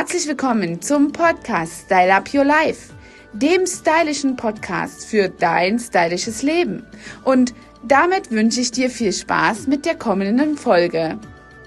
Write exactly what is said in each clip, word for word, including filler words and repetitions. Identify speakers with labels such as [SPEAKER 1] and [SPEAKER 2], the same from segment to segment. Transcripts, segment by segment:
[SPEAKER 1] Herzlich willkommen zum Podcast Style Up Your Life, dem stylischen Podcast für dein stylisches Leben. Und damit wünsche ich dir viel Spaß mit der kommenden Folge.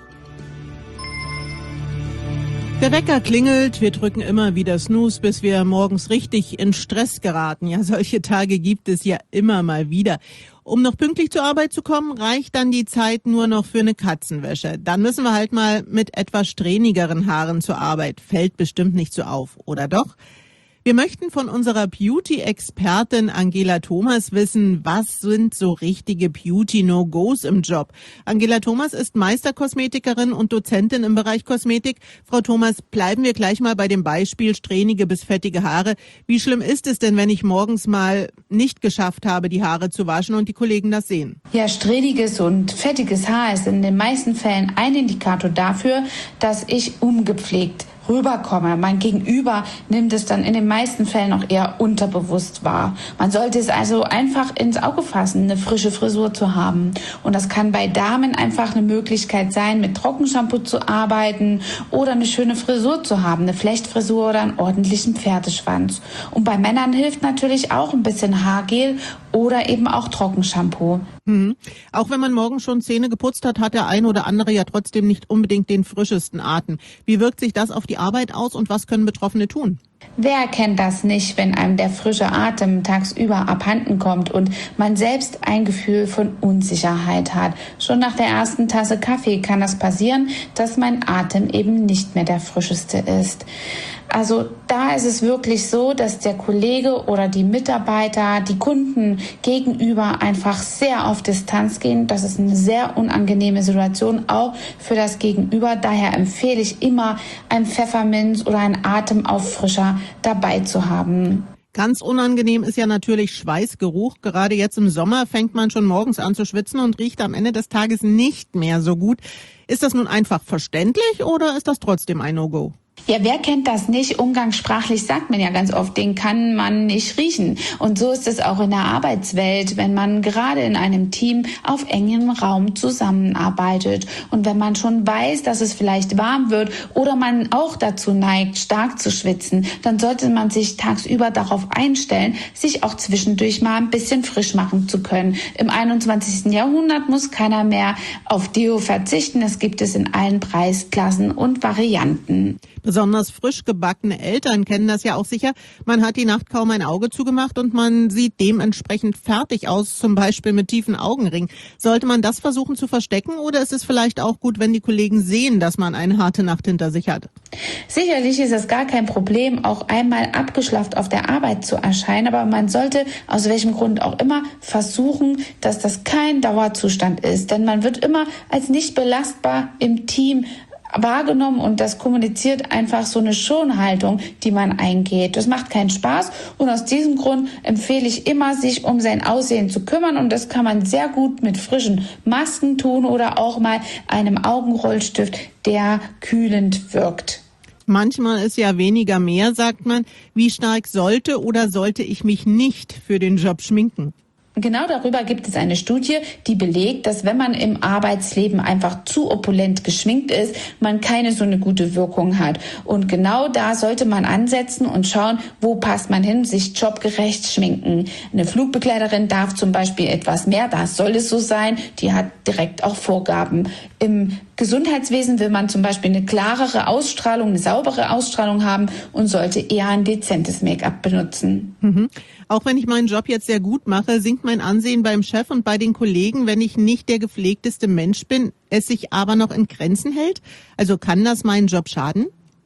[SPEAKER 2] Der Wecker klingelt, wir drücken immer wieder Snooze, bis wir morgens richtig in Stress geraten. Ja, solche Tage gibt es ja immer mal wieder. Um noch pünktlich zur Arbeit zu kommen, reicht dann die Zeit nur noch für eine Katzenwäsche. Dann müssen wir halt mal mit etwas strähnigeren Haaren zur Arbeit. Fällt bestimmt nicht so auf, oder doch? Wir möchten von unserer Beauty-Expertin Angela Thomas wissen, was sind so richtige Beauty-No-Gos im Job. Angela Thomas ist Meisterkosmetikerin und Dozentin im Bereich Kosmetik. Frau Thomas, bleiben wir gleich mal bei dem Beispiel strähnige bis fettige Haare. Wie schlimm ist es denn, wenn ich morgens mal nicht geschafft habe, die Haare zu waschen und die Kollegen das sehen?
[SPEAKER 3] Ja, strähniges und fettiges Haar ist in den meisten Fällen ein Indikator dafür, dass ich ungepflegt rüberkomme. Mein Gegenüber nimmt es dann in den meisten Fällen auch eher unterbewusst wahr. Man sollte es also einfach ins Auge fassen, eine frische Frisur zu haben. Und das kann bei Damen einfach eine Möglichkeit sein, mit Trockenshampoo zu arbeiten oder eine schöne Frisur zu haben, eine Flechtfrisur oder einen ordentlichen Pferdeschwanz. Und bei Männern hilft natürlich auch ein bisschen Haargel oder eben auch Trockenshampoo.
[SPEAKER 2] Hm. Auch wenn man morgen schon Zähne geputzt hat, hat der eine oder andere ja trotzdem nicht unbedingt den frischesten Atem. Wie wirkt sich das auf die Arbeit aus und was können Betroffene tun?
[SPEAKER 3] Wer kennt das nicht, wenn einem der frische Atem tagsüber abhanden kommt und man selbst ein Gefühl von Unsicherheit hat? Schon nach der ersten Tasse Kaffee kann das passieren, dass mein Atem eben nicht mehr der frischeste ist. Also da ist es wirklich so, dass der Kollege oder die Mitarbeiter, die Kunden gegenüber einfach sehr auf Distanz gehen. Das ist eine sehr unangenehme Situation, auch für das Gegenüber. Daher empfehle ich immer, ein Pfefferminz oder einen Atemauffrischer dabei zu haben.
[SPEAKER 2] Ganz unangenehm ist ja natürlich Schweißgeruch. Gerade jetzt im Sommer fängt man schon morgens an zu schwitzen und riecht am Ende des Tages nicht mehr so gut. Ist das nun einfach verständlich oder ist das trotzdem ein No-Go?
[SPEAKER 3] Ja, wer kennt das nicht? Umgangssprachlich sagt man ja ganz oft, den kann man nicht riechen. Und so ist es auch in der Arbeitswelt, wenn man gerade in einem Team auf engem Raum zusammenarbeitet. Und wenn man schon weiß, dass es vielleicht warm wird oder man auch dazu neigt, stark zu schwitzen, dann sollte man sich tagsüber darauf einstellen, sich auch zwischendurch mal ein bisschen frisch machen zu können. Im einundzwanzigsten Jahrhundert muss keiner mehr auf Deo verzichten. Es gibt es in allen Preisklassen und Varianten.
[SPEAKER 2] Besonders frisch gebackene Eltern kennen das ja auch sicher. Man hat die Nacht kaum ein Auge zugemacht und man sieht dementsprechend fertig aus, zum Beispiel mit tiefen Augenringen. Sollte man das versuchen zu verstecken oder ist es vielleicht auch gut, wenn die Kollegen sehen, dass man eine harte Nacht hinter sich hat?
[SPEAKER 3] Sicherlich ist es gar kein Problem, auch einmal abgeschlafft auf der Arbeit zu erscheinen, aber man sollte aus welchem Grund auch immer versuchen, dass das kein Dauerzustand ist, denn man wird immer als nicht belastbar im Team wahrgenommen und das kommuniziert einfach so eine Schonhaltung, die man eingeht. Das macht keinen Spaß und aus diesem Grund empfehle ich immer, sich um sein Aussehen zu kümmern und das kann man sehr gut mit frischen Masken tun oder auch mal einem Augenrollstift, der kühlend wirkt.
[SPEAKER 2] Manchmal ist ja weniger mehr, sagt man. Wie stark sollte oder sollte ich mich nicht für den Job schminken?
[SPEAKER 3] Genau darüber gibt es eine Studie, die belegt, dass wenn man im Arbeitsleben einfach zu opulent geschminkt ist, man keine so eine gute Wirkung hat. Und genau da sollte man ansetzen und schauen, wo passt man hin, sich jobgerecht schminken. Eine Flugbegleiterin darf zum Beispiel etwas mehr, das soll es so sein, die hat direkt auch Vorgaben. Im Gesundheitswesen will man zum Beispiel eine klarere Ausstrahlung, eine saubere Ausstrahlung haben und sollte eher ein dezentes Make-up benutzen.
[SPEAKER 2] Mhm. Auch wenn ich meinen Job jetzt sehr gut mache, sinkt mein Ansehen beim Chef und bei den Kollegen, wenn ich nicht der gepflegteste Mensch bin, es sich aber noch in Grenzen hält? Also kann das meinen Job schaden?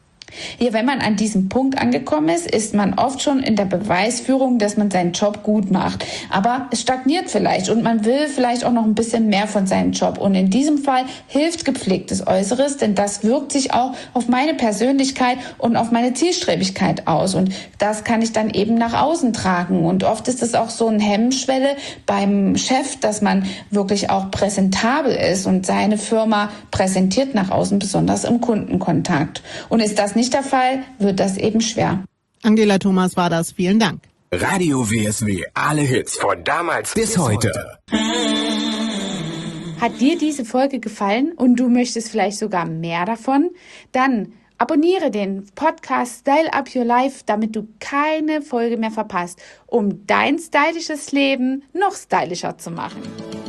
[SPEAKER 3] Ja, wenn man an diesem Punkt angekommen ist, ist man oft schon in der Beweisführung, dass man seinen Job gut macht. Aber es stagniert vielleicht und man will vielleicht auch noch ein bisschen mehr von seinem Job. Und in diesem Fall hilft gepflegtes Äußeres, denn das wirkt sich auch auf meine Persönlichkeit und auf meine Zielstrebigkeit aus. Und das kann ich dann eben nach außen tragen. Und oft ist es auch so eine Hemmschwelle beim Chef, dass man wirklich auch präsentabel ist und seine Firma präsentiert nach außen, besonders im Kundenkontakt. Und ist das nicht der Fall, wird das eben schwer.
[SPEAKER 2] Angela Thomas war das. Vielen Dank.
[SPEAKER 4] Radio W S W. Alle Hits von damals bis heute.
[SPEAKER 1] Hat dir diese Folge gefallen und du möchtest vielleicht sogar mehr davon? Dann Abonniere den Podcast Style Up Your Life, damit du keine Folge mehr verpasst, um dein stylisches Leben noch stylischer zu machen.